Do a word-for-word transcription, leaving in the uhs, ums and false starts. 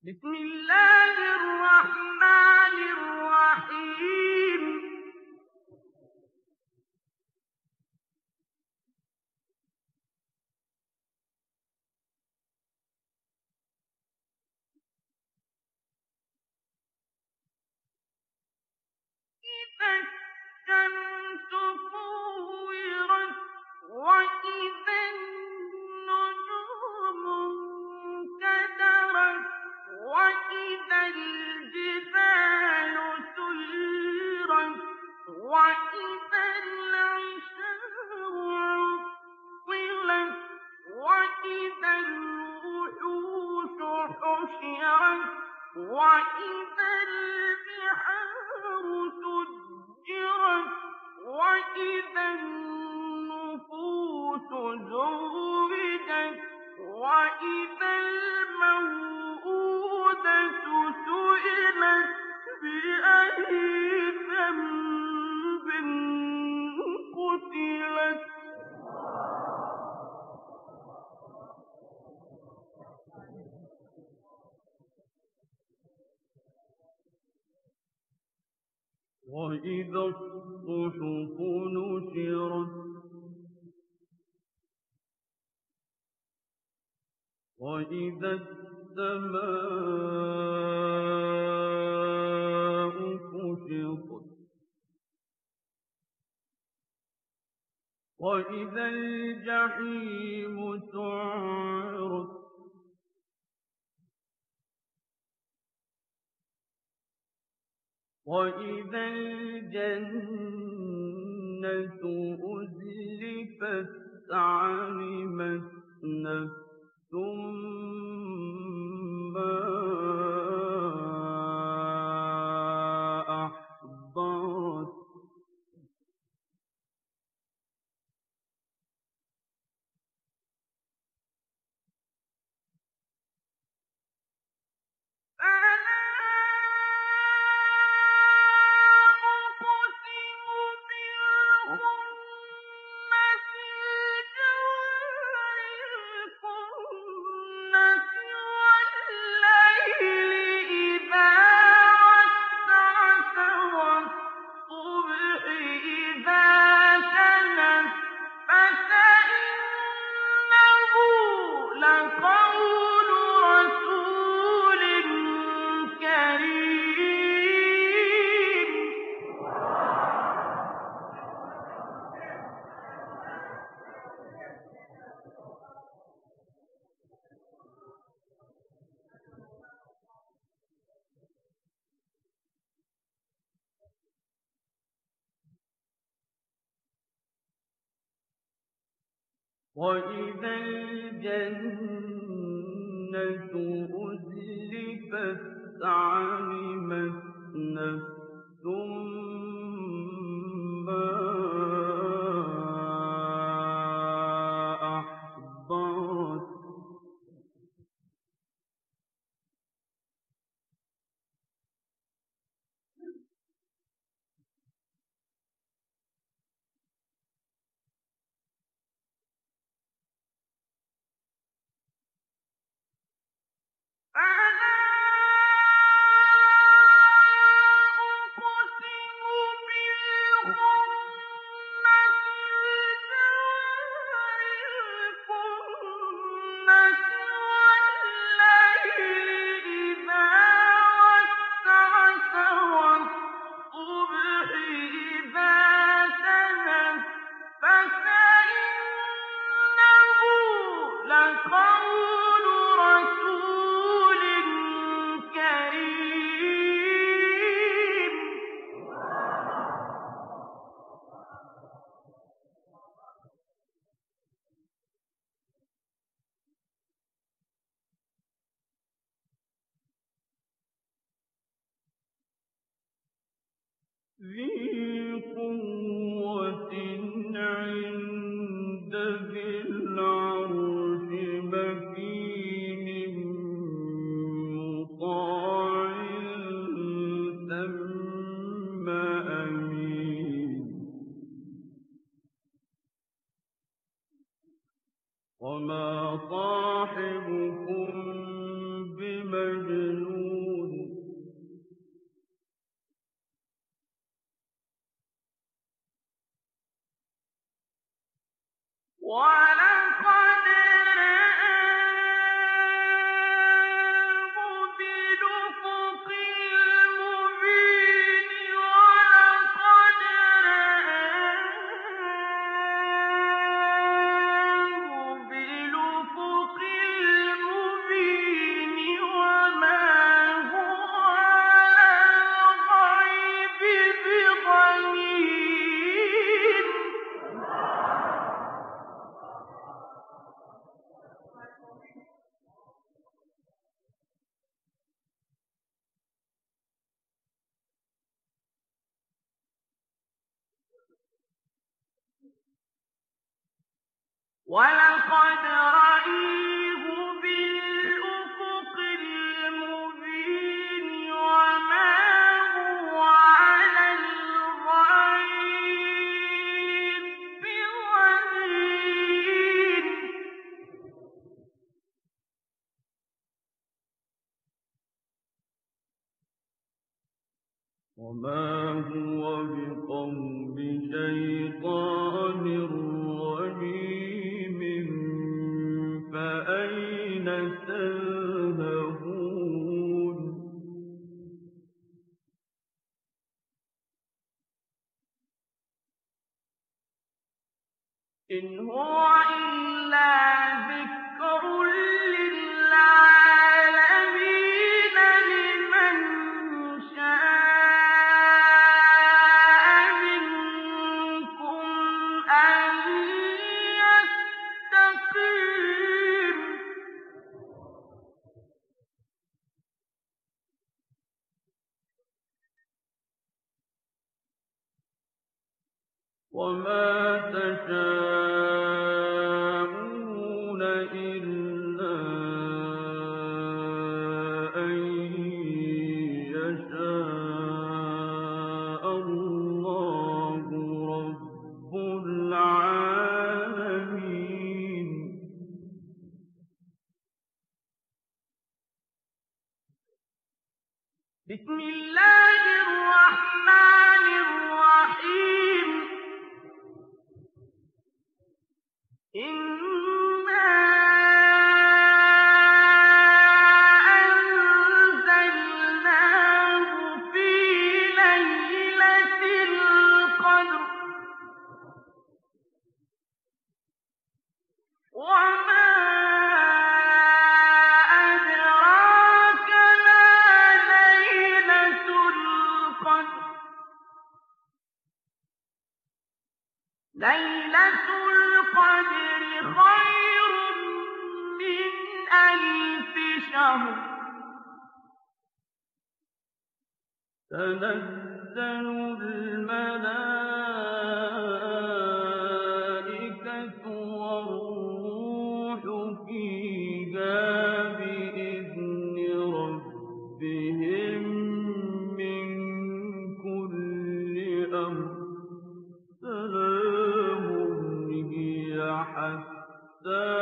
بسم الله الرحمن الرحيم إذا الشمس كورت وإذا النجوم انكدرت وإذا الجبال سيرت وإذا العشار عطلت وإذا الوحوش حشرت وإذا البحار سجرت وإذا النفوس زوجت وإذا الموءودة سئلت بأي ذنب قتلت وإذا الصحف نشرت وإذا السماء كشطت وإذا الجحيم سعرت وإذا الجنة أزلفت علمت نفس ما أحضرت فلا أقسم بالخنس الجوار الكنس والليل إذا عسعس والصبح إذا تنفس إنه لقول رسول كريم وإذا الجنة أزلفت علمت نفس ما أحضرت فلا أقسم بالخنس الجوار الكنس والليل إذا عسعس والصبح إذا تنفس إنه لقول رسول كريم ذي قوة عند ذي العرش مكين مطاع ثم أمين وما صاحبكم بمجنون وَلَقَدْ رَآهُ بِالْأُفُقِ الْمُبِينِ وَلَقَدْ رَآهُ بِالْأُفُقِ الْمُبِينِ وَمَا هُوَ عَلَى الْغَيْبِ بِضَنِينٍ وَلَقَدْ رَآهُ بِالْأُفُقِ الْمُبِينِ وَمَا هُوَ عَلَى الْغَيْبِ بِضَنِينٍ وما هو بقول شيطان رجيم فأين تذهبون إِنْ هُوَ إِلَّا ذِكْرٌ لِّلْعَالَمِينَ لِمَن شَاءَ مِنكُمْ أَن يَسْتَقِيمَ وما تشاءون إلا أن يشاء الله رب العالمين بسم الله الرحمن الرحيم إِنَّا أَنزَلْنَاهُ فِي لَيْلَةِ الْقَدْرِ وَمَا أَدْرَاكَ مَا لَيْلَةُ الْقَدْرِ لَيْلَةُ الْقَدْرِ خَيْرٌ مِّنْ أَلْفِ شَهْرٍ تنزل الملائكة والروح فيها بإذن ربهم من كل أمر سلام هي حتى